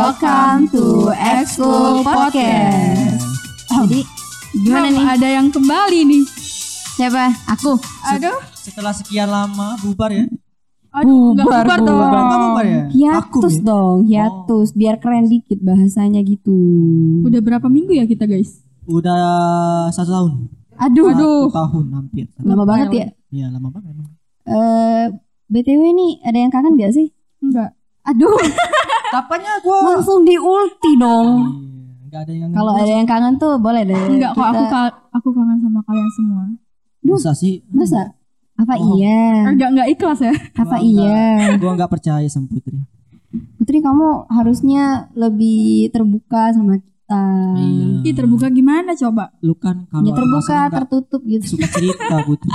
Welcome to Exco Podcast. Jadi Gimana nih? Ada yang kembali nih. Siapa? Aku. Aduh. Setelah sekian lama bubar ya. Aduh, enggak bubar dong. Enggak bubar ya? Hiatus Vakum ya? dong, hiatus. Biar keren dikit bahasanya gitu. Udah berapa minggu ya kita, guys? Udah 1 tahun. Aduh. 1 tahun hampir. Lama banget ya. Iya lama banget emang. BTW nih, ada yang kangen gak sih? Enggak. Aduh, Kapannya gua? langsung di ulti dong. Enggak ada yang Kalau ada yang kangen tuh boleh deh. Enggak kok, aku kangen sama kalian semua. Masa sih? Masa? Apa Oh. iya? Enggak ikhlas ya. Apa iya? Gua enggak percaya sama Putri. Putri, kamu harusnya lebih terbuka sama kita. Iya. Ih, terbuka gimana coba? Lu kan kalau Ya terbuka, masalah enggak tertutup gitu. suka cerita Putri.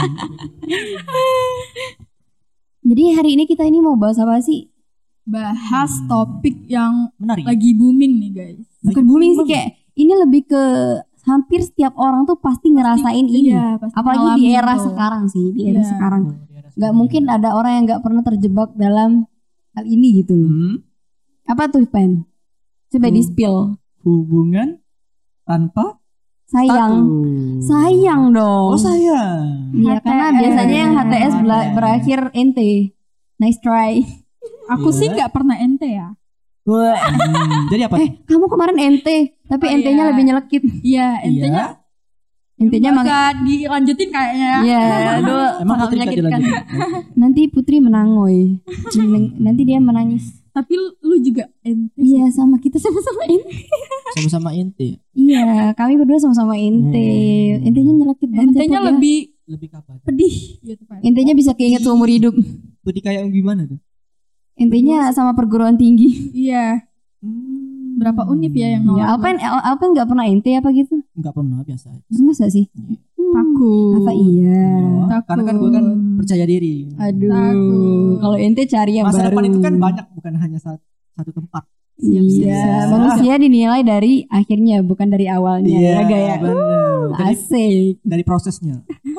Jadi hari ini kita ini mau bahas apa sih? Bahas topik yang Menarik. lagi booming nih, guys. Bukan booming sih, kayak ini lebih ke hampir setiap orang tuh pasti ngerasain ini. Iya, pasti Apalagi di ngalamin era tuh. sekarang sih, di era Iya. sekarang. Gak mungkin ada orang yang gak pernah terjebak dalam hal ini gitu loh. Apa tuh, Pen? Coba di spill. Hubungan tanpa Sayang. status. Sayang dong. Oh sayang. Iya, karena HTS. biasanya yang HTS berakhir ente. Nice try. Aku Iya. sih enggak pernah ente ya. Wah. Jadi apa? Kamu kemarin ente, tapi Oh, entenya iya. lebih nyelekit. Iya, entenya Entenya nggak usah dilanjutin kayaknya ya. Iya, aduh, Emang sangat Putri gak menyakitkan. dilanjutin? Nanti Putri menangoy. Nanti dia menangis. Tapi lu juga ente. Iya, sama kita sama-sama ente. Sama-sama inti. Iya, kami berdua sama-sama ente. Entenya nyelekit banget. Entenya ya, Put, ya. Lebih kapan? pedih gitu kan. Entenya bisa keinget seumur hidup. Putri kayak gimana tuh? Entenya sama perguruan tinggi. Iya. Berapa univ ya yang Ya, nolak? Alpen nggak pernah ente apa gitu? Enggak pernah biasa. Masa sih? Takut. Apa iya? Takut. Karena kan gue kan percaya diri. Aduh, Takut. kalau ente cari yang Masa baru. depan itu kan banyak, bukan hanya satu tempat. Iya, Siap. manusia dinilai dari akhirnya bukan dari awalnya. Ya gaya. bener. Asik. Dari prosesnya.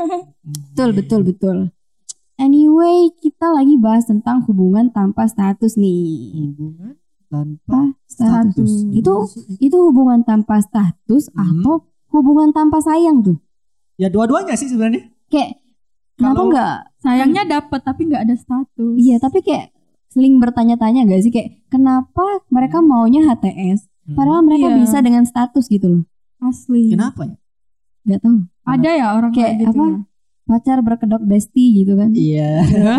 Betul. Anyway, kita lagi bahas tentang hubungan tanpa status nih. Hubungan tanpa Status. Itu hubungan tanpa status Hmm. atau hubungan tanpa sayang tuh? Ya dua-duanya sih sebenarnya. Kayak kenapa Kalau- enggak? Sayangnya dapat tapi nggak ada status. Iya, tapi kayak seling bertanya-tanya gak sih kayak kenapa mereka maunya HTS padahal mereka Iya. bisa dengan status gitu loh. Asli. Kenapa ya? Gak tahu. Ada ya orang Kayak kayak gitu. apa? ya? Pacar berkedok bestie gitu kan. Iya.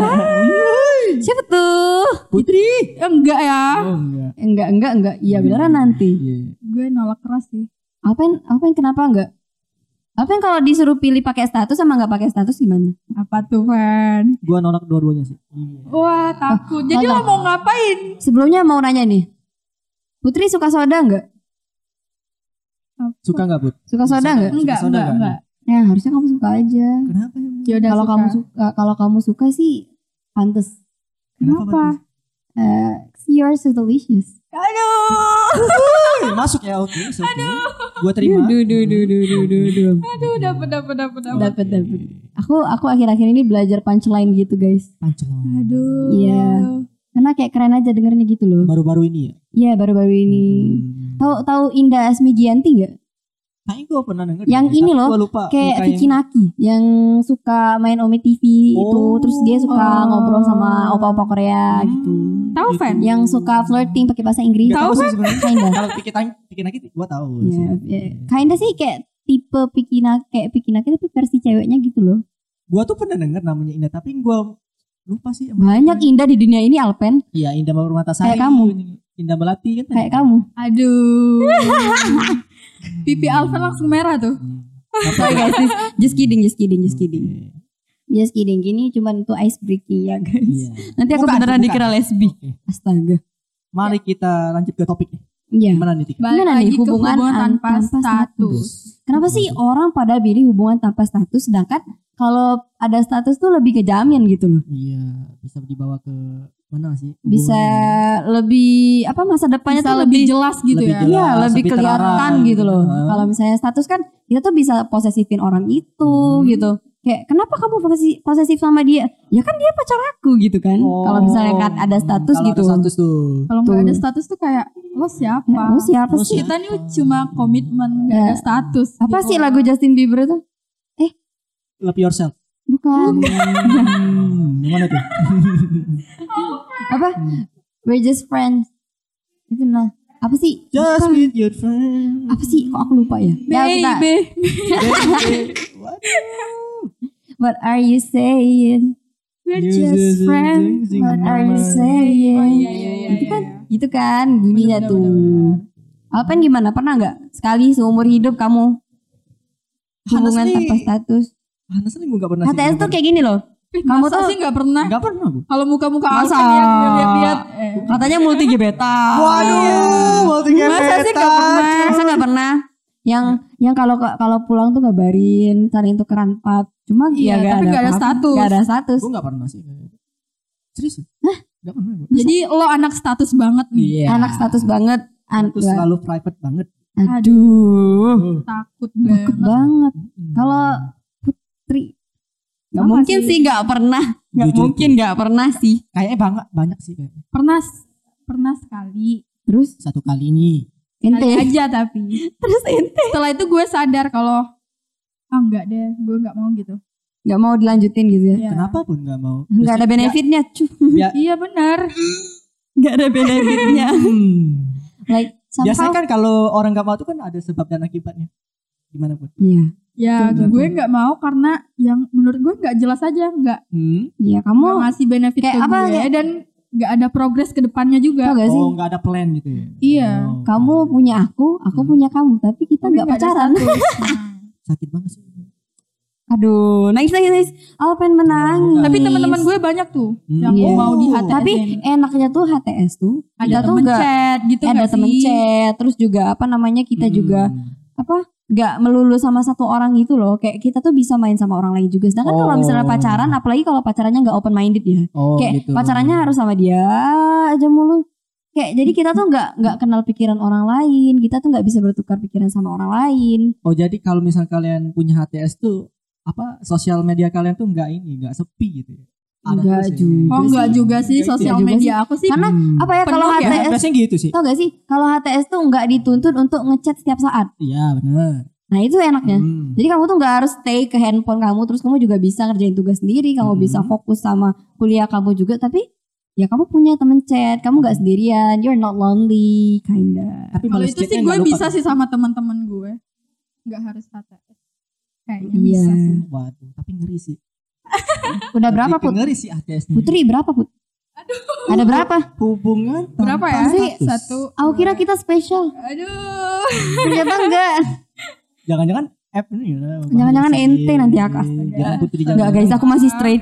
Siapa tuh? Putri. Enggak ya. Oh enggak. Enggak. Iya beneran nanti. Iya. Gue nolak keras sih. Alpen kenapa enggak? Alpen kalau disuruh pilih pakai status sama enggak pakai status gimana? Apa tuh, Fan? Gua nolak dua-duanya sih. Iya. Wah, takut. Jadi Nolak. lo mau ngapain? Sebelumnya mau nanya nih. Putri suka soda enggak? Suka enggak, Put? Suka soda enggak? Enggak, soda enggak, nggak? enggak. Ya harusnya kamu suka aja. Kenapa ya? Ya udah Kalau suka. kamu suka sih pantes. Kenapa? You're so delicious. Aduh. Masuk ya, oke. Gua terima. Aduh, dapat. Dapat. Aku akhir-akhir ini belajar punchline gitu guys. Pancelan. Aduh. Iya. Karena kayak keren aja dengernya gitu loh. Baru-baru ini ya. Iya baru-baru ini. Tahu Indah Asmigianti nggak? Kayaknya gue pernah denger. Yang deh, ini tapi loh, gua lupa Kayak muka Vicky Naki yang suka main Ome TV itu, Oh. terus dia suka ngobrol sama opa-opa Korea gitu. Tahu, Fan? Yang suka flirting pakai bahasa Inggris. Gak tahu Tahu sih sebenarnya. Kinda. Kalau Vicky Naki gue tahu. Ya, sih. kinda sih kayak tipe Vicky Naki tapi versi ceweknya gitu loh. Gue tuh pernah denger namanya Indah, tapi gue lupa sih. Banyak Indah di dunia ini, Alpen. Iya, Indah Permatasari. Kayak kamu. Indah Melati kan. Kayak kamu. Aduh. Pipi Alvan langsung merah tuh. Sorry guys, just kidding. Just kidding, gini cuman itu ice breaking ya guys. Iya. Nanti aku Bukan, beneran bukan. dikira lesbi. Oke. Astaga. Mari kita lanjut ke topik. Iya. Gimana nih, Tika? Balik Gimana lagi nih ke hubungan tanpa tanpa status. Kenapa sih orang pada pilih hubungan tanpa status sedangkan kalau ada status tuh lebih kejamin gitu loh. Iya, bisa dibawa ke mana sih? Bisa hubungannya? lebih apa masa depannya Bisa tuh lebih jelas gitu lebih ya. jelas. Iya, lebih lebih kelihatan terarah gitu loh. gitu. Kalau misalnya status kan kita tuh bisa posesifin orang itu gitu. Kayak kenapa kamu posesif sama dia? Ya kan dia pacar aku gitu kan. Kalau misalnya kan ada status kalau gitu. ada status tuh. Kalau nggak ada status tuh kayak lo siapa? Ya, lu siapa sih? Kita nih cuma komitmen nggak Ya. ada status. Apa gitu. sih lagu Justin Bieber itu? Love yourself. Bukan. Yang mana tuh? Apa? We're just friends. Itu lah. Apa sih? Just Bukan. with your friend. Apa sih? Kok aku lupa ya? Ya, kita- Baby, What are you saying? we're You just just friends. sing What are you mama. saying? Oh, iya, Itu kan, iya. gitu kan bunyinya Bener, tuh. bener, Alpen gimana? Pernah nggak sekali seumur hidup kamu hubungan Honestly, tanpa status? Honestly gue gak pernah sih. HTS tuh kayak gini loh. Kamu Masa tuh sih nggak pernah? Gak pernah gue. Kalau muka-muka Masa? Alpen ya gue lihat-lihat. katanya multi gebetan. Waduh, multi Masa sih nggak pernah? Masa nggak pernah? Yang kalau pulang tuh ngabarin, saling tukeran pap. Cuma Iya, ya tapi nggak ada apa-apa. status. Nggak ada status. Gue gak pernah sih. Serius? Gak pernah gue. Jadi lo anak status banget nih. Iya. Anak status banget. Itu selalu private banget. Aduh. Takut Takut banget. banget. Kalau Putri nggak Apa mungkin sih? sih nggak pernah. Nggak Jujur mungkin nggak pernah sih. Kayaknya banyak sih kayaknya. Pernah sekali. Terus Satu kali nih. Kali ente. aja tapi. Terus ente Setelah itu gue sadar kalau enggak deh, gue enggak mau gitu. nggak mau dilanjutin gitu ya? Iya. Kenapa pun gak mau. Nggak ada benefitnya, cuy. Ya, Iya benar. Nggak ada benefitnya. Like biasanya somehow. kan kalau orang gak mau tuh kan ada sebab dan akibatnya. Gimana pun. Iya, Ya Betul, gue betul. enggak mau karena yang menurut gue enggak jelas aja, enggak iya kamu ngasih benefit kayak ke apa, gue kayak- dan enggak ada progres ke depannya juga. tau gak sih? Oh gak ada plan gitu ya. Iya. Oh, Kamu punya aku punya kamu, tapi kita Tapi nggak nggak ada pacaran. status. sakit banget sih. Aduh, nangis. Alpen menangis. Tapi teman-teman gue banyak tuh yang Iya. mau di HTS. Tapi enaknya tuh HTS tuh ada kita tuh temen nggak chat gitu ada nggak temen sih? chat, terus juga apa namanya kita juga apa nggak melulu sama satu orang gitu loh. Kayak kita tuh bisa main sama orang lain juga. Sedangkan kalau misalnya Oh. pacaran, apalagi kalau pacarannya nggak open minded ya. Oh Kayak gitu. pacarannya harus sama dia aja mulu. Kayak jadi kita tuh nggak kenal pikiran orang lain. Kita tuh nggak bisa bertukar pikiran sama orang lain. Oh jadi kalau misal kalian punya HTS tuh apa sosial media kalian tuh nggak sepi gitu ya? Ada Enggak terus ya? juga. Oh enggak juga sih Enggak sosial juga media aku sih. Karena apa ya kalau penuh ya? HTS Biasanya gitu sih. tau gak sih kalau HTS tuh nggak dituntut untuk ngechat setiap saat. Iya benar. Nah itu enaknya. Jadi kamu tuh nggak harus stay ke handphone kamu, terus kamu juga bisa ngerjain tugas sendiri, kamu bisa fokus sama kuliah kamu juga. Tapi ya kamu punya temen chat, kamu nggak sendirian, you're not lonely, kinda. Tapi Kalau balas itu sih chatnya gue nggak lupa bisa tuh. sih sama teman-teman gue. Enggak harus HTS. Kayaknya Iya. bisa sih. Waduh, tapi ngeri sih. Udah berapa Tapi Put? ngeri sih HTS nih. Putri berapa Put? Ada berapa? Hubungan Berapa ya? tanpa status. Satu. Aku kira kita spesial. Aduh. Ternyata enggak. Jangan-jangan app ini ya. Jangan-jangan bahaya ente sih. nanti aku astaga. Jangan Putri jangan. Enggak guys, aku masih straight,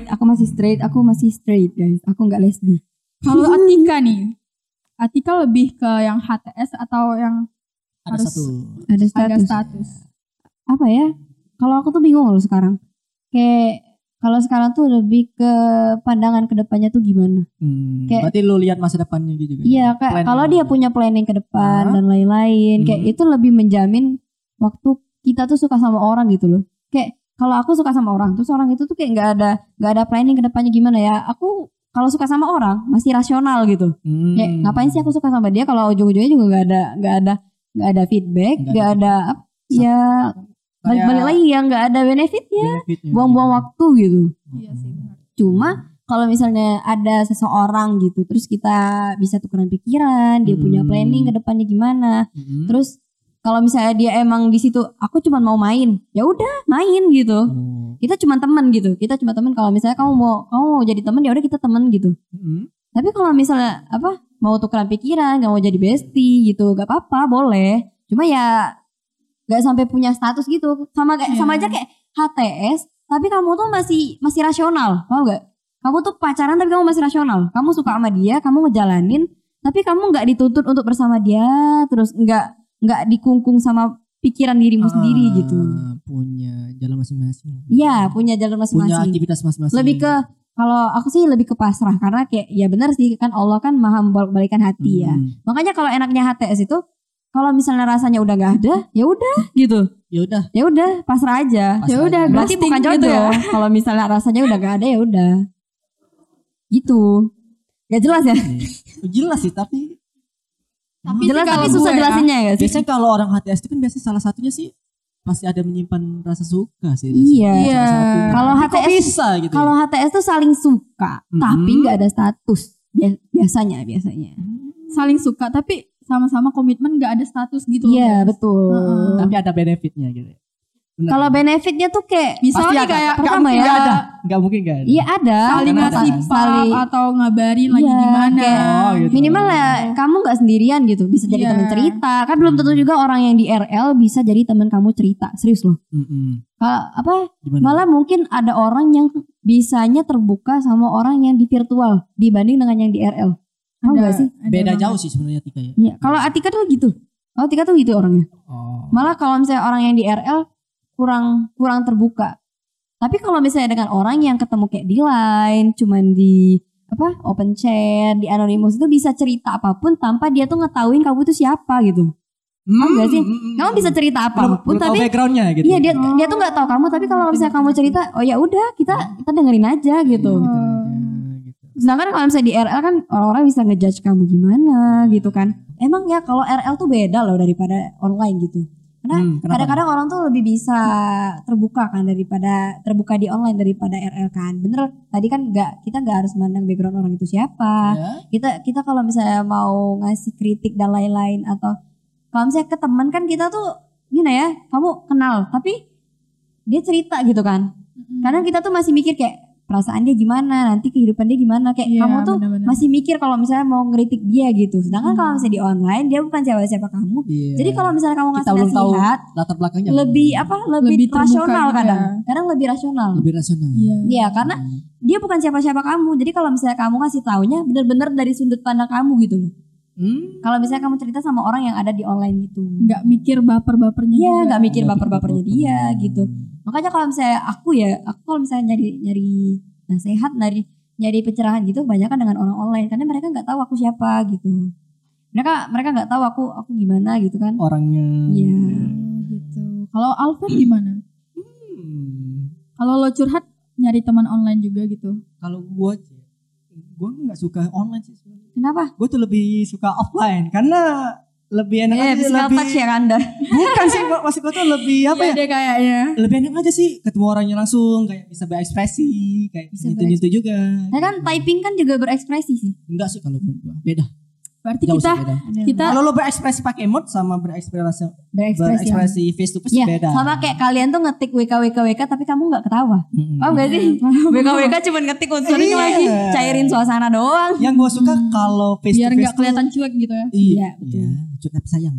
guys. Aku enggak lesbi. Kalau Atika nih. Atika lebih ke yang HTS atau yang Ada harus satu. Ada ada status. status? Apa ya? Kalau aku tuh bingung loh sekarang. Kayak kalau sekarang tuh lebih ke pandangan ke depannya tuh gimana? Kayak- Berarti lu lihat masa depannya gitu kan? Iya, kayak Plan kalau gitu. dia punya planning ke depan Ah. dan lain-lain, kayak itu lebih menjamin waktu kita tuh suka sama orang gitu loh. Kayak kalau aku suka sama orang, terus orang itu tuh kayak nggak ada planning ke depannya gimana ya? Aku kalau suka sama orang masih rasional gitu. Kayak ngapain sih aku suka sama dia kalau ujung-ujungnya juga nggak ada feedback, nggak ada ya balik lagi ya nggak ada benefitnya, buang-buang waktu gitu. Iya sih benar. Cuma kalau misalnya ada seseorang gitu, terus kita bisa tukeran pikiran, dia punya planning ke depannya gimana. Terus kalau misalnya dia emang di situ, aku cuma mau main, ya udah main gitu. Kita cuma teman gitu. Kita cuma teman. Kalau misalnya kamu mau jadi teman, ya udah kita teman gitu. Tapi kalau misalnya mau tukeran pikiran, nggak mau jadi bestie gitu, gak apa-apa, boleh. Cuma ya nggak sampai punya status gitu. Sama aja kayak HTS, tapi kamu tuh masih rasional, paham nggak? Kamu tuh pacaran tapi kamu masih rasional. Kamu suka sama dia, kamu ngejalanin, tapi kamu nggak dituntut untuk bersama dia, terus nggak dikungkung sama pikiran dirimu sendiri gitu. Punya jalan masing-masing. Iya, punya jalur Punya masing-masing. aktivitas masing-masing. Lebih ke kalau aku sih lebih ke pasrah karena kayak ya benar sih kan Allah kan maha membolak-balikan hati ya. Makanya kalau enaknya HTS itu kalau misalnya rasanya udah nggak ada, ya udah gitu. Ya udah, pasrah aja. Pasrah Ya udah, aja. Berarti ghosting bukan gitu jodoh. ya. Kalau misalnya rasanya udah gak ada ya udah. Gitu. Gak jelas ya? jelas sih tapi Jelas kalau tapi susah gue ya, jelasinnya ya sih. biasanya kalau orang HTS itu kan biasanya salah satunya sih pasti ada menyimpan rasa suka sih. Iya. Iya. Kalau Tapi kok HTS bisa gitu. Kalau HTS tuh saling suka, tapi nggak ada status. Biasanya. saling suka tapi sama-sama komitmen gak ada status gitu. Iya, guys. betul. Heeh. Tapi ada benefitnya gitu. Benar. Kalau benefitnya tuh kayak Misalnya Pasti ada. kayak pertama Nggak ya. mungkin nggak ada. Nggak mungkin nggak ada. Iya ada. saling Karena ngasih ada. pap atau ngabarin lagi Iya, gimana. kayak Oh, gitu. minimal ya kamu nggak sendirian gitu, bisa jadi Iya. teman cerita. Kan belum tentu juga orang yang di RL bisa jadi teman kamu cerita. Serius loh. Gimana? Malah mungkin ada orang yang bisanya terbuka sama orang yang di virtual dibanding dengan yang di RL. Tahu nggak sih? ada Beda banget. jauh sih sebenarnya Tika ya. Iya. Kalau Atika tuh gitu. Kalau Atika tuh gitu orangnya. Oh. Malah kalau misalnya orang yang di RL kurang terbuka. Tapi kalau misalnya dengan orang yang ketemu kayak di Line, cuman di open chat, di anonymous itu bisa cerita apapun tanpa dia tuh ngetahuin kamu tuh siapa gitu. Enggak sih? Kamu bisa cerita apapun belum tahu tapi backgroundnya gitu. iya dia tuh nggak tahu kamu, tapi kalau misalnya kamu cerita, oh ya udah kita dengerin aja gitu. Gitu aja, gitu. Sedangkan kalau misalnya di RL kan orang-orang bisa ngejudge kamu gimana gitu kan. Emang ya kalau RL tuh beda loh daripada online gitu. Karena Kenapa? kadang-kadang orang tuh lebih bisa terbuka kan daripada terbuka di online daripada RL kan. Bener tadi kan kita nggak harus mandang background orang itu siapa. Ya. Kita kalau misalnya mau ngasih kritik dan lain-lain atau kalau misalnya ke teman kan kita tuh gimana ya, kamu kenal tapi dia cerita gitu kan. Kadang kita tuh masih mikir kayak perasaan dia gimana, nanti kehidupan dia gimana, kayak Iya, kamu tuh benar-benar. masih mikir kalau misalnya mau ngeritik dia gitu. Sedangkan kalau misalnya di online dia bukan siapa-siapa kamu. Iya. Jadi kalau misalnya kamu kita ngasih belum tahu nasihat latar belakangnya. lebih Lebih terbuka rasional gitu kadang. ya. Kadang lebih rasional. lebih rasional. Iya. Iya, karena dia bukan siapa-siapa kamu. Jadi kalau misalnya kamu ngasih taunya benar-benar dari sudut pandang kamu gitu loh. Kalau misalnya kamu cerita sama orang yang ada di online gitu. Nggak mikir baper-bapernya Iya, juga. nggak mikir baper-bapernya dia gitu. Makanya kalau misalnya aku kalau misalnya nyari nasihat, nyari pencerahan gitu, banyak kan dengan orang online karena mereka nggak tahu aku siapa gitu. Mereka nggak tahu aku gimana gitu kan. Orangnya. Iya. Gitu. Kalau Alvin gimana? Kalau lo curhat nyari teman online juga gitu. Kalau gue nggak suka online sih sebenarnya. Kenapa? Gue tuh lebih suka offline karena lebih enak aja. Physical Lebih touch ya Anda. bukan sih, maksud gue tuh lebih apa Iya ya? deh kayaknya. Lebih enak aja sih ketemu orangnya langsung, kayak bisa berekspresi, kayak Bisa nyentuh-nyentuh juga. Nah kan typing kan juga berekspresi sih. Enggak sih kalau menurut gue. Beda. Berarti Jauh kita sih beda. kita Kalau lo berekspresi pakai emote sama berekspresi face to face Iya, beda. sama kayak kalian tuh ngetik WK tapi kamu nggak ketawa. Oh enggak sih? WK cuma ngetik unsurnya Iya. lagi, cairin suasana doang. Yang gue suka kalau face biar to face nggak kelihatan cuek gitu ya. Iya, betul. iya, cuek tapi sayang.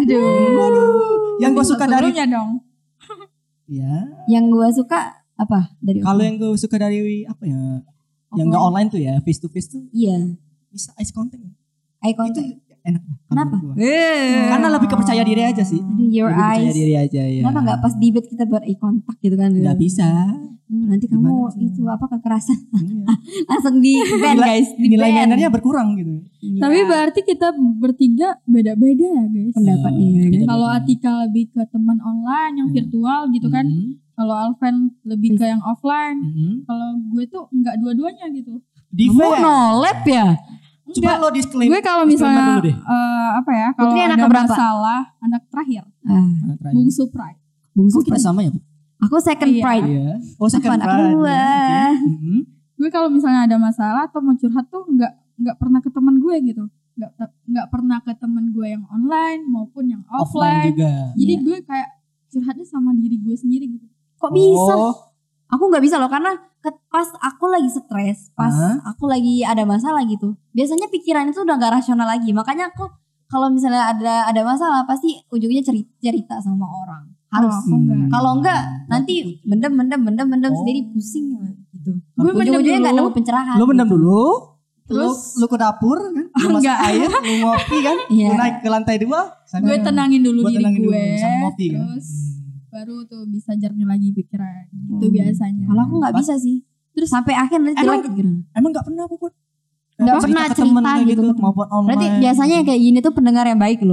Aduh. Yang gue suka dari Sebelumnya dong. ya. Yang gua suka apa dari Kalau yang gue suka dari apa ya? Yang nggak online tuh ya, face to face tuh iya, bisa eye contact. eye Itu contact. enak. Kenapa? Karena lebih kepercaya diri aja sih. Aduh, your Lebih percaya eyes. diri aja ya. Kenapa nggak pas debate kita buat eye contact gitu kan? Nggak bisa. Nanti kamu Gimana sih? itu apa kekerasan Iya. langsung di ban guys, di Nilai ban. mainannya berkurang gitu. Iya. Tapi berarti kita bertiga beda-beda ya guys. pendapatnya ya kan? beda-beda. Kalau Atika lebih ke teman online yang virtual gitu kan. Kalau Alven lebih ke yang offline. Kalau gue tuh nggak dua-duanya gitu. Kamu nolep ya? Coba lo disclaimer. Gue kalau disclaimer misalnya dulu deh. apa ya? Kalau Putri anak ada keberapa? masalah, anak terakhir, Ah, bungsu pride. bungsu Kita sama ya? Bu? Aku second Iya. pride. Iya. Oh, Aku second anak pride. kedua. Iya. Mhm. Gue kalau misalnya ada masalah atau mau curhat tuh nggak pernah ke teman gue gitu. Nggak pernah ke teman gue yang online maupun yang Offline offline. juga. Jadi Iya. gue kayak curhatnya sama diri gue sendiri gitu. Kok bisa? Oh, Aku nggak bisa loh karena pas aku lagi stres, pas aku lagi ada masalah gitu. Biasanya pikiran itu udah nggak rasional lagi. Makanya aku kalau misalnya ada masalah pasti ujungnya cerita sama orang. Harus. Aku enggak. Kalau enggak nanti mendem Oh. sendiri pusing gitu. Gue mendem Ujung-ujungnya nggak dulu. nemu pencerahan. lo mendam gitu. dulu. Terus- lu ke dapur kan? Lu masak Enggak. air, lu ngopi kan? Iya. Lu naik ke lantai 2. Gue tenangin dulu Gua diri tenangin dulu gue. sama ngopi kan? Terus baru tuh bisa jernih lagi pikiran. Itu biasanya. Kalau aku nggak bisa sih. Terus sampai akhir nanti Emang- jelek pikiran. Emang gak pernah Puput? Nggak Cerita pernah ke temen cerita kayak gitu. maupun online. Berarti biasanya yang kayak gini tuh pendengar yang baik loh.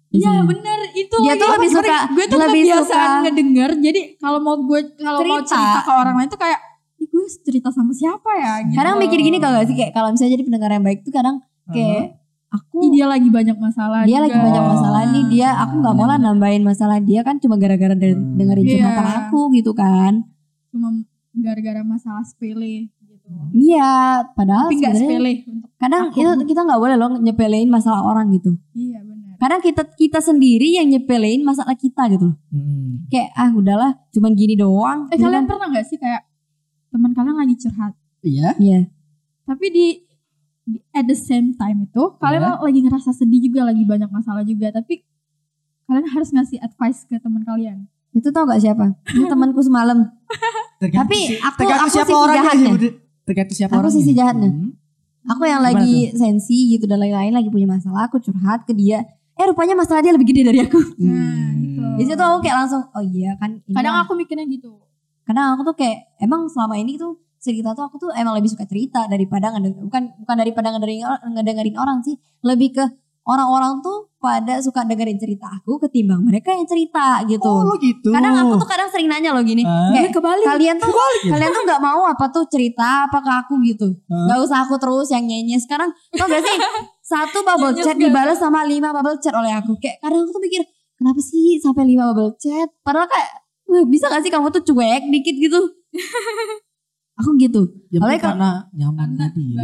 Iya bener itu. Dia tuh lebih suka, gue tuh lebih kebiasaan suka ngedenger. Jadi kalau mau cerita ke orang lain tuh kayak, ih gue cerita sama siapa ya? Gitu. Kadang mikir gini kalau gak sih, kayak kalau misalnya jadi pendengar yang baik tuh kadang kayak Ih, dia lagi banyak masalah. Dia juga. lagi banyak masalah nih, dia aku nggak mau lah nambahin masalah dia kan cuma gara-gara dengerin curhatan aku gitu kan. Cuma gara-gara masalah sepele gitu. Iya, padahal tapi nggak sepele. Kadang itu kita nggak boleh loh nyepelein masalah orang gitu. Iya benar. Kadang kita sendiri yang nyepelein masalah kita gitu loh. Kayak udahlah, cuman gini doang. Kalian pernah nggak sih kayak teman kalian lagi curhat? Iya. Tapi di at the same time itu kalian lagi ngerasa sedih juga, lagi banyak masalah juga, tapi kalian harus ngasih advice ke teman kalian. Itu tau gak siapa? Itu temanku semalam. Tapi aku siapa sisi orangnya jahatnya. Tergantung siapa aku orangnya. Sisi jahatnya. Aku yang lagi sensi gitu dan lain-lain, lagi punya masalah, aku curhat ke dia. Rupanya masalah dia lebih gede dari aku. Gitu. Di situ aku kayak langsung, oh iya kan. Kadang aku mikirnya gitu. Kadang aku tuh kayak emang selama ini tuh cerita tuh aku tuh emang lebih suka cerita daripada bukan daripada ngedengerin orang sih, lebih ke orang-orang tuh pada suka dengerin cerita aku ketimbang mereka yang cerita gitu. Oh lo gitu. Kadang aku tuh kadang sering nanya loh gini, kayak kalian tuh nggak mau apa tuh cerita apa ke aku gitu, nggak usah aku terus yang nyanyi. Sekarang tau gak sih satu bubble chat dibalas sama 5 bubble chat oleh aku. Kayak kadang aku tuh mikir kenapa sih sampai 5 bubble chat, padahal kayak bisa gak sih kamu tuh cuek dikit gitu. Aku gitu. Ya karena nyaman tadi.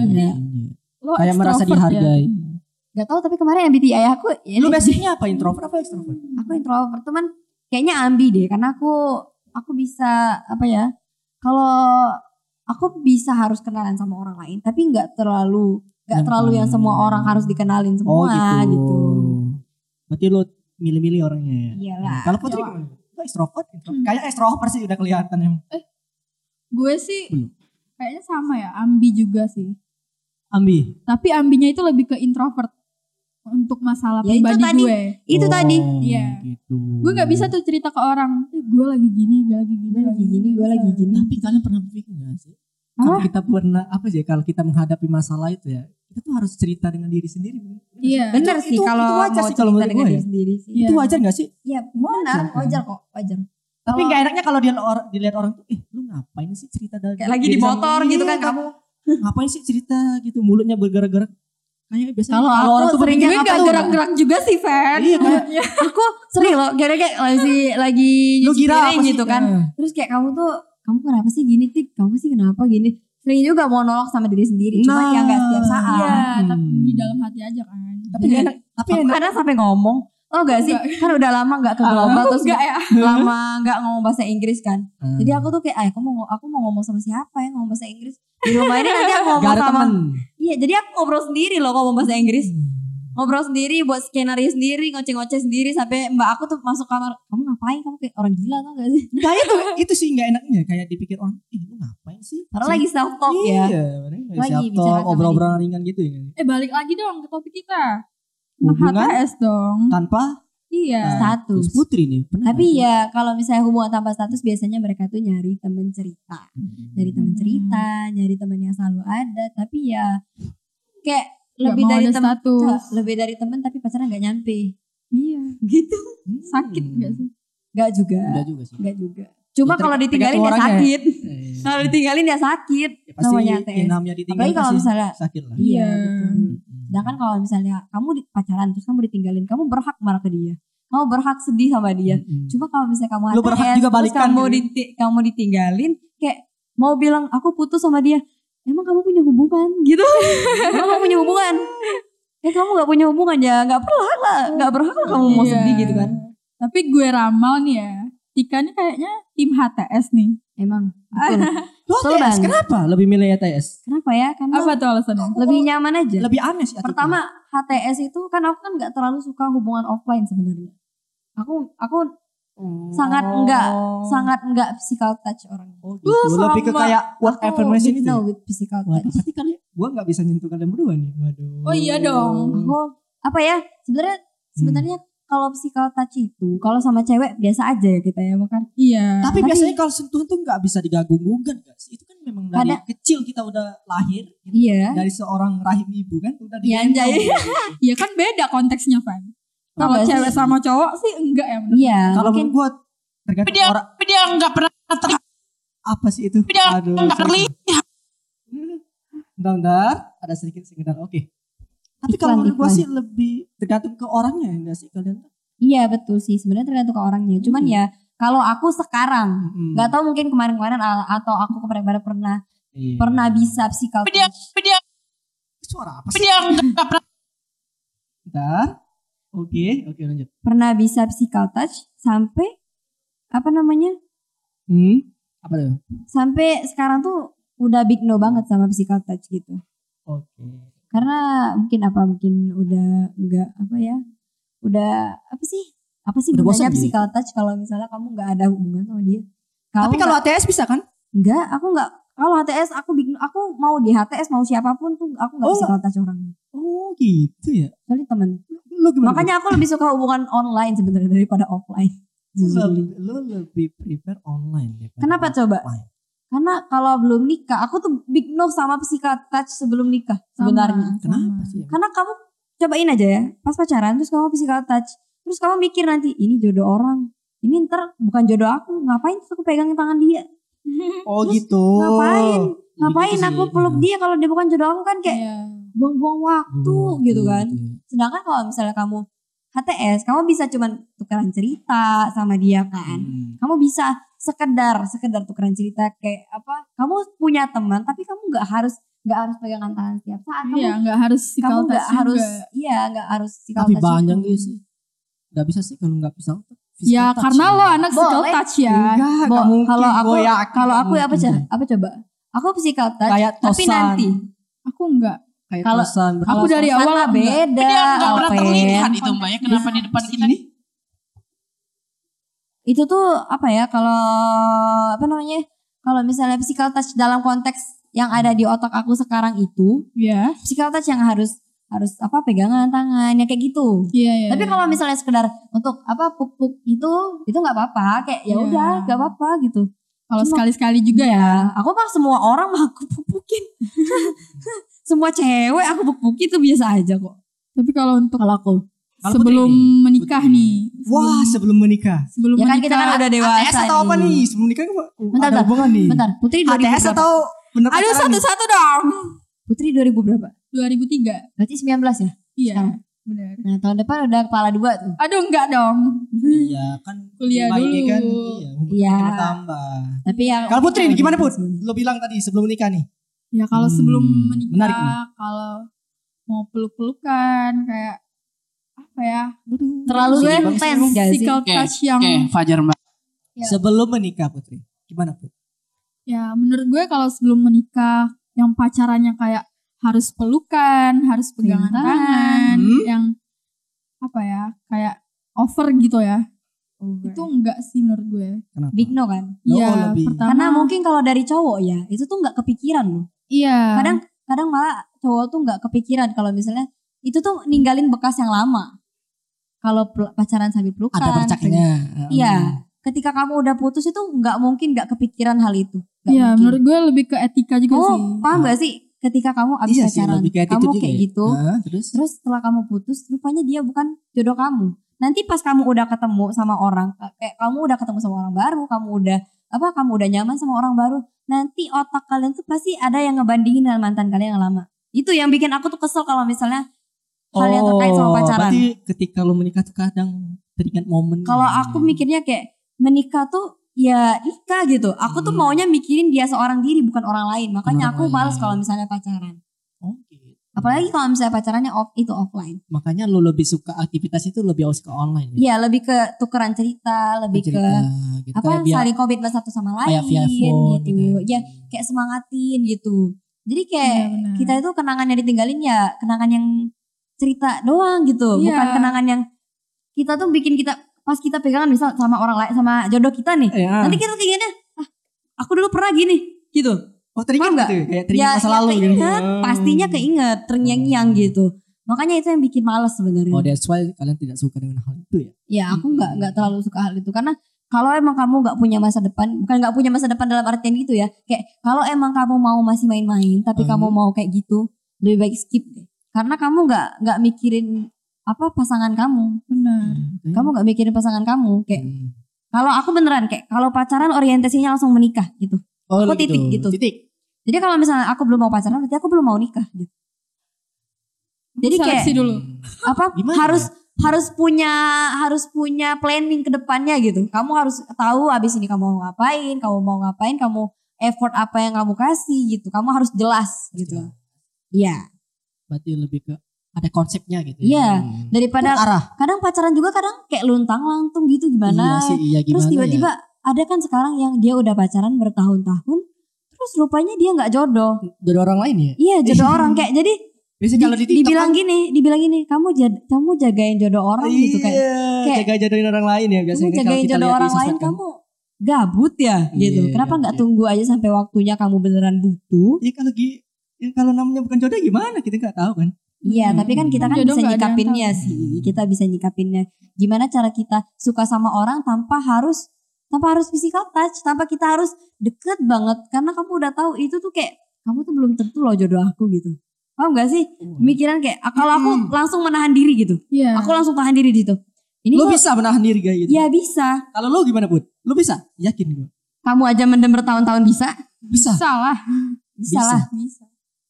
Lo kayak merasa dihargai. Gak tau, tapi kemarin MBTI aku. Lu basicnya apa, introvert apa extrovert? Aku introvert, teman. Kayaknya ambi deh, karena aku bisa apa ya? Kalau aku bisa harus kenalan sama orang lain, tapi nggak terlalu yang semua orang harus dikenalin semua gitu. Berarti lu milih-milih orangnya ya. Iyalah. Kalau Putri gimana? Lu extrovert? Kayak extrovert sih udah kelihatan emang. Gue sih kayaknya sama ya, ambi juga sih. Ambi. Tapi ambinya itu lebih ke introvert untuk masalah ya, pribadi gue. Itu tadi. Iya. Gitu. Gue nggak bisa tuh cerita ke orang. Gue lagi gini, gue lagi gini. Tapi kalian pernah berpikir nggak sih? Kalau kita pernah kalau kita menghadapi masalah itu ya, kita tuh harus cerita dengan diri sendiri. Iya. Benar sih kalau wajar mau sih kalau cerita dengan diri sendiri sih. Itu wajar nggak sih? Iya benar, wajar kok, wajar. Tapi nggak enaknya kalau dilihat orang tuh, lu ngapain sih cerita dari kayak lagi di motor gitu kan kamu. Ngapain sih cerita gitu, mulutnya bergerak-gerak. Kayak biasanya kalau orang tuh seringnya nggak gerak-gerak juga sih, Fan. Iya kayak aku sering loh, kayak lagi nyuci gitu kan. Terus kayak kamu kenapa sih gini, Tik? Kamu sih kenapa gini? Sering juga mau nolak sama diri sendiri, cuma ya nggak setiap saat. Iya, tapi di dalam hati aja kan. Tapi kadang sampai ngomong. Oh gak sih? Kan udah lama gak ke global, terus lama gak ngomong bahasa Inggris kan. Jadi aku tuh kayak, aku mau ngomong sama siapa ya, ngomong bahasa Inggris. Di rumah ini nanti aku ngomong sama. Iya, jadi aku ngobrol sendiri loh ngomong bahasa Inggris. Ngobrol sendiri, buat skenario sendiri, ngoceh-ngoceh sendiri. Sampai mbak aku tuh masuk kamar, kamu ngapain? Kamu kayak orang gila tau gak sih? Nah itu sih gak enaknya, kayak dipikir orang, lu ngapain sih? Padahal lagi self talk ya. Iya, lagi self talk, obrol-obrolan ringan gitu ya. Balik lagi dong ke topik kita. Hubungan HTS dong. tanpa status. Putri nih. Tapi ya kalau misalnya hubungan tanpa status, biasanya mereka tuh nyari temen cerita. Nyari temen cerita, nyari temen yang selalu ada. Tapi ya kayak lebih dari temen tapi pacaran gak nyampe. Iya. Gitu. Sakit gak sih? Gak juga. Gak juga. Cuma kalau ditinggalin ya sakit. Kalau ditinggalin ya sakit. Ya, pasti namanya ditinggalin kalau misalnya sakit lah. Iya betul. Sedangkan kalau misalnya kamu pacaran terus kamu ditinggalin, kamu berhak marah ke dia. Kamu berhak sedih sama dia. Cuma kalau misalnya kamu HTS terus kamu ditinggalin, kayak mau bilang aku putus sama dia. Emang kamu punya hubungan gitu? Emang kamu punya hubungan? Kamu gak punya hubungan ya, gak berhak lah kamu mau sedih gitu kan. Tapi gue ramal nih ya, Tika nih kayaknya tim HTS nih. Emang betul. HTS kenapa lebih milih HTS? Kenapa ya? Karena apa tuh alasannya? Lebih nyaman aja. Lebih aneh sih. Pertama HTS itu kan aku kan gak terlalu suka hubungan offline sebenarnya. Aku sangat enggak physical touch orangnya. Gitu. Lebih ke kayak what affirmation itu. With physical touch. Berarti kan gue nggak bisa nyentuh kalian berdua nih. Waduh. Oh iya dong. Aku apa ya? Sebenarnya kalau physical touch itu kalau sama cewek biasa aja ya kita ya bukan? Iya. Tapi biasanya kalau sentuhan tuh nggak bisa digagung-gungkan guys. Itu kan memang dari kecil kita udah lahir. Iya. Dari seorang rahim ibu kan udah dianjay. Iya kan beda konteksnya Van. Kalau Enggak cewek sih. sama cowok sih enggak ya. menurut Iya, Kalau mungkin menurut gue tergantung orang. Tapi dia nggak pernah terlihat. Apa sih itu? Dia Aduh. nggak sorry. terlihat. Bentar, ada sedikit sekedar. Oke. Tapi kalau menurut gue Iklan. sih lebih tergantung ke orangnya enggak sih kalian? iya betul sih sebenarnya tergantung ke orangnya. Cuman ya kalau aku sekarang nggak tahu mungkin kemarin-kemarin atau aku kemarin-kemarin pernah bisa physical Tapi dia Suara apa tapi sih? dia nggak pernah. Bentar. Oke, lanjut. pernah bisa physical touch sampai apa namanya? Apa tuh? Sampai sekarang tuh udah big no banget sama physical touch gitu. Oke. Karena mungkin udah enggak apa ya? Udah apa sih? Apa sih Udah bosan gunanya dia? physical touch kalau misalnya kamu nggak ada hubungan sama dia? Tapi kalau nggak- ATS bisa kan? enggak, aku nggak. Kalau HTS aku mau di HTS mau siapapun tuh aku nggak Oh, physical touch orangnya. Oh gitu ya. Soalnya temen. Lu gimana? Makanya aku lebih suka hubungan online sebenarnya daripada offline. Jujur. lu lebih prefer online daripada Kenapa coba? offline. Karena kalau belum nikah, aku tuh big no sama physical touch sebelum nikah sebenarnya. Kenapa sih? Karena kamu cobain aja ya, pas pacaran terus kamu physical touch, terus kamu mikir nanti ini jodoh orang, ini ntar bukan jodoh aku, ngapain terus aku pegangin tangan dia? Oh Terus gitu. Ngapain Gitu aku sih. peluk dia kalau dia bukan jodoh aku kan kayak Iya. buang-buang waktu gitu kan. Sedangkan kalau misalnya kamu HTS, kamu bisa cuman tukeran cerita sama dia kan. Kamu bisa sekedar tukeran cerita kayak apa? Kamu punya teman tapi kamu nggak harus pegangan tangan setiap saat. Iya, nggak harus Kamu physical nggak touch harus juga. nggak harus physical Tapi touch banyak itu. gitu sih. Gak bisa sih kalau gak bisa. Ya karena lo anak physical Boleh. touch ya. Enggak, gak mungkin. Kalau aku Gua yakin kalau gak aku apa mungkin. apa coba? Aku physical touch Kayak tapi tosan. nanti Aku enggak. Kayak Kalau- tosan. Aku dari tosan awal mah enggak. beda. Dia nggak pernah Alpen. terlihat itu Mbak ya. Kenapa di depan kita nih? Itu tuh apa ya kalau apa namanya? Kalau misalnya physical touch dalam konteks yang ada di otak aku sekarang itu, Iya. physical touch yang harus apa pegangan tangan yang kayak gitu. Iya. Tapi kalau misalnya sekedar untuk apa puk-puk itu nggak apa-apa, kayak ya Iya. udah nggak apa-apa gitu. Kalau Cuma- sekali-sekali juga ya. Aku mah semua orang mah aku puk-pukin. Semua cewek aku puk-pukin itu biasa aja kok. Tapi kalau untuk Kalau sebelum Putri nih, menikah Putri. nih. Wah sebelum menikah. Sebelum Ya kan menikah. kita kan udah dewasa ATS atau apa nih? Sebelum menikah Bentar, ada hubungan nih. Bentar, Putri 2000 ATS berapa? atau bener Aduh pacaran nih? satu-satu dong. Putri 2000 berapa? 2003. Berarti 19 ya? Iya. Sekarang. Benar. Nah tahun depan udah kepala 2 tuh. Aduh enggak dong. Iya kan. Kuliah lima ini dulu. kan, iya, hubungan Iya. kita bertambah. Tapi yang Kalau Putri nih gimana Put? Put? Lo bilang tadi sebelum menikah nih. Ya kalau sebelum menikah, menarik nih. kalau mau peluk-pelukan kayak apa ya? Terlalu Gue intens gak sih? Physical Oke, touch yang Oke, Fajar Mbak. Ya. Sebelum menikah Putri. Gimana Put? ya menurut gue kalau sebelum menikah yang pacarannya kayak harus pelukan, harus pegangan Pegangan tangan, tangan. yang apa ya? Kayak over gitu ya. Itu enggak sih menurut gue. Kenapa? big no kan? Iya, lebih. pertama Karena mungkin kalau dari cowok ya itu tuh nggak kepikiran loh. iya. Kadang malah cowok tuh nggak kepikiran kalau misalnya itu tuh ninggalin bekas yang lama. Kalau pacaran sambil pelukan. Ada bercaknya. Iya. Ketika kamu udah putus itu nggak mungkin nggak kepikiran hal itu. Nggak Iya, mungkin. menurut gue lebih ke etika juga sih. Kamu paham gak sih ketika kamu abis Iya sih, pacaran, lebih kayak kamu itu juga kayak ya. gitu, Terus? terus setelah kamu putus, rupanya dia bukan jodoh kamu. Nanti pas kamu udah ketemu sama orang, kayak kamu udah ketemu sama orang baru, kamu udah nyaman sama orang baru, nanti otak kalian tuh pasti ada yang ngebandingin dengan mantan kalian yang lama. Itu yang bikin aku tuh kesel kalau misalnya hal yang terkait sama pacaran. Berarti ketika lo menikah tuh kadang teringat momen. Kalau aku mikirnya kayak menikah tuh ya nikah gitu. Aku tuh maunya mikirin dia seorang diri bukan orang lain. Makanya Orang aku lain. males kalau misalnya pacaran. Oh, gitu. Apalagi kalau misalnya pacarannya itu offline. Makanya lo lebih suka aktivitas itu lebih aus ke online ya. Iya lebih ke tukeran cerita, lebih Cerita, ke gitu. apa Kayak biar saling komitmen satu sama lain kayak via phone gitu. gitu. Ya kayak semangatin gitu. Jadi kayak Iya, benar. kita itu kenangan yang ditinggalin ya kenangan yang cerita doang gitu. Iya. Bukan kenangan yang kita tuh bikin kita pas kita pegangan misal sama orang lain sama jodoh kita nih. Ya. Nanti kita keingetnya, aku dulu pernah gini gitu. Oh teringat Paham nggak? gitu ya? Kayak teringat masa lalu gitu. keinget, pastinya keinget, terngiang-ngiang gitu. Makanya itu yang bikin males sebenarnya. Oh that's why kalian tidak suka dengan hal itu ya? Ya aku nggak terlalu suka hal itu karena kalau emang kamu nggak punya masa depan, bukan nggak punya masa depan dalam artian gitu ya. Kayak kalau emang kamu mau masih main-main, tapi kamu mau kayak gitu, lebih baik skip deh. Karena kamu nggak mikirin pasangan kamu. Benar. Kamu nggak mikirin pasangan kamu. Kayak kalau aku beneran kayak kalau pacaran orientasinya langsung menikah gitu. Oh, Aku titik gitu. Titik. Jadi kalau misalnya aku belum mau pacaran berarti aku belum mau nikah gitu. Jadi kayak Seleksi dulu. Gimana? harus punya planning ke depannya gitu. Kamu harus tahu abis ini kamu mau ngapain, kamu effort apa yang kamu kasih gitu. Kamu harus jelas gitu. Iya. Berarti lebih ke ada konsepnya gitu. Iya, daripada arah. kadang pacaran juga kadang kayak luntang-lantung gitu Iya gimana. sih, iya gimana. Terus tiba-tiba ada kan sekarang yang dia udah pacaran bertahun-tahun terus rupanya dia nggak jodoh. Dari orang lain ya? Iya, jodoh orang kayak jadi Biasanya kalau di TikTok dibilang kan, gini, kamu jagain jodoh orang gitu kayak jaga-jagain orang lain ya biasanya. kamu jagain jodoh orang lain, kamu gabut ya gitu. Kenapa nggak tunggu aja sampai waktunya kamu beneran butuh? Iya kalau namanya bukan jodoh gimana kita nggak tahu kan? Iya, tapi kan kita kan Jodoh bisa nggak ada yang nyikapinnya tahu. sih. Kita bisa nyikapinnya. Gimana cara kita suka sama orang tanpa harus physical touch, tanpa kita harus deket banget. Karena kamu udah tahu itu tuh kayak kamu tuh belum tentu loh jodoh aku gitu. Paham gak sih? Pemikiran kayak kalau aku langsung menahan diri gitu. Iya. Aku langsung tahan diri di situ. Ini Lu kok- bisa menahan diri kayak gitu? Ya bisa. Kalau lu gimana Bud? Lu bisa? Yakin gue? Kamu aja mendem bertahun-tahun bisa? Bisa. Salah. Bisa lah. Bisa.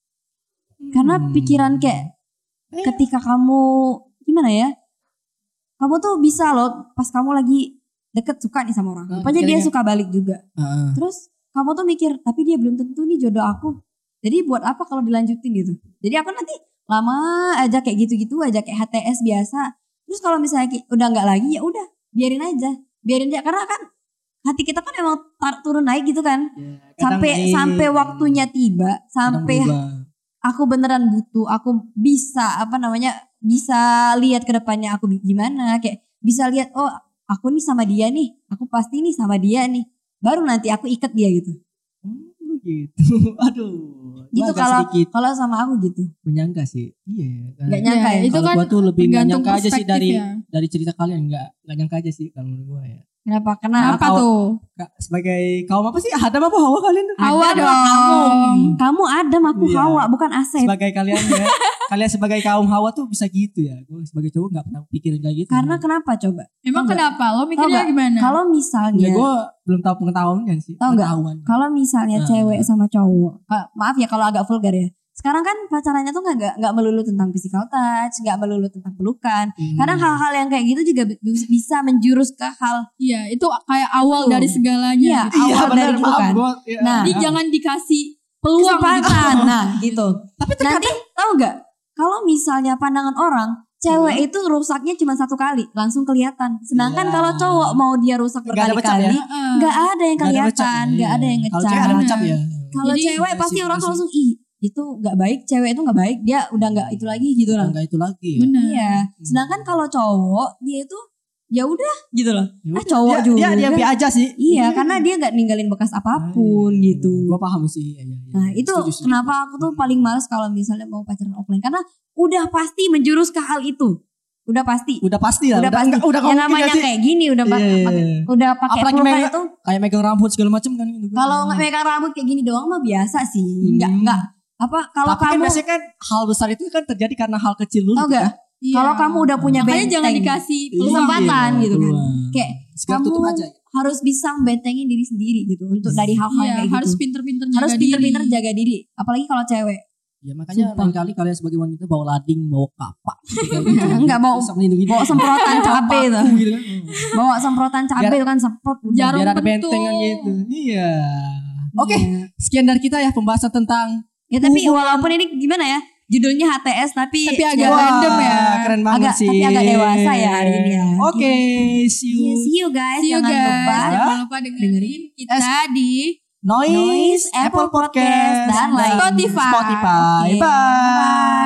Karena pikiran kayak ketika kamu gimana ya? Kamu tuh bisa loh pas kamu lagi deket suka nih sama orang. Rupanya dia suka balik juga. Terus kamu tuh mikir tapi dia belum tentu nih jodoh aku. Jadi buat apa kalau dilanjutin gitu. Jadi aku nanti lama aja kayak gitu-gitu aja kayak HTS biasa. Terus kalau misalnya udah nggak lagi ya udah biarin aja. Karena kan hati kita kan emang turun naik gitu kan. Sampai waktunya tiba, sampai aku beneran butuh, aku bisa bisa lihat ke depannya aku gimana, kayak bisa lihat oh aku nih sama dia nih, aku pasti nih sama dia nih, baru nanti aku ikat dia gitu. Gitu. Aduh. Gitu kalau sama aku gitu. Menyangka sih. Iya. Nggak nyangka ya. Itu Kalau kan gua tuh lebih nggak tergantung nyangka aja sih perspektif ya. dari cerita kalian nggak nyangka aja sih kalau menurut gua ya. Kenapa Kenapa tuh? Sebagai kaum apa sih? Adam apa Hawa kalian? Hawa Adam, dong. Kamu Adam, aku Iya. Hawa, bukan Asep. Sebagai kalian ya. Kalian sebagai kaum Hawa tuh bisa gitu ya. Gue sebagai cowok nggak pernah pikirin kayak gitu. Karena kenapa coba? Emang Tahu nggak? kenapa? Lo mikirnya Tahu nggak? gimana? Kalau misalnya ya gue belum tahu pengetahuannya sih. Tahu nggak? Pengetahuan. Kalau misalnya cewek sama cowok, maaf ya kalau agak vulgar ya. Sekarang kan pacarannya tuh nggak melulu tentang physical touch, nggak melulu tentang pelukan. Kadang hal-hal yang kayak gitu juga bisa menjurus ke hal. Iya, itu kayak awal Tuh. dari segalanya. Iya, gitu. awal benar, dari itu maaf, kan. gua- ya. Nah, Jadi jangan dikasih peluang kesempatan, gitu. nah gitu. Tapi nanti tahu nggak? Kalau misalnya pandangan orang, cewek itu rusaknya cuma satu kali, langsung kelihatan. Sedangkan Iya. kalau cowok mau dia rusak Nggak ada becak berkali-kali, Heeh. nggak ada yang Nggak ada becak, kelihatan, nggak iya. ada yang Kalau ngecap. cewek ada becak ya. Kalau Jadi, cewek pasti sih, orang sih. langsung itu nggak baik, cewek itu nggak baik, dia udah nggak itu lagi gitu lah. Enggak itu lagi ya. Benar. Iya. Sedangkan kalau cowok dia itu ya udah gitu loh. Ya udah, Cowok dia, juga. Dia biar aja sih. Iya, karena dia nggak ninggalin bekas apapun gitu. Gue paham sih. Iya. Nah itu Setuju. kenapa aku tuh paling males kalau misalnya mau pacaran offline, karena udah pasti menjurus ke hal itu. Udah pasti. Udah pasti lah. Udah pasti. Udah yang mungkin namanya nggak sih? kayak gini udah Iya, iya, pakai iya. udah pakai Apalagi pelukan megang- itu. Kayak megang rambut segala macam kan. Kalau nggak megang rambut kayak gini doang mah biasa sih. Nggak apa kalau Tapi kan kamu biasanya kan hal besar itu kan terjadi karena hal kecil dulu. tau gak? Iya. Kalau kamu udah punya Makanya benteng, jangan dikasih peluang. kesempatan gitu kan. Kayak Sekarang kamu tutup aja. harus bisa membentengin diri sendiri gitu untuk dari hal-hal yang Iya, kayak harus gitu. pinter-pinter Harus jaga pinter-pinter diri. jaga diri, apalagi kalau cewek. Ya makanya Sumpah. lain kali kalian sebagai wanita bawa lading, bawa kapak. Enggak mau Bisa melindungi bawa diri. semprotan cabe itu. Paku gitu kan. Bawa semprotan cabe Biar- itu kan semprot udah. Jarum Biar ada pentul. bentengan gitu. Iya. Oke, Iya. sekian dari kita ya pembahasan tentang Ya tapi walaupun ini gimana ya? Judulnya HTS tapi agak Wah, random ya. Keren banget agak sih. tapi agak dewasa ya hari ini ya. Oke, see you. Yeah, see you guys. See you Jangan guys. lupa Jangan lupa dengerin kita di Noise, Noise, Apple Podcast, dan lain. Spotify. Spotify. Oke, Bye. bye.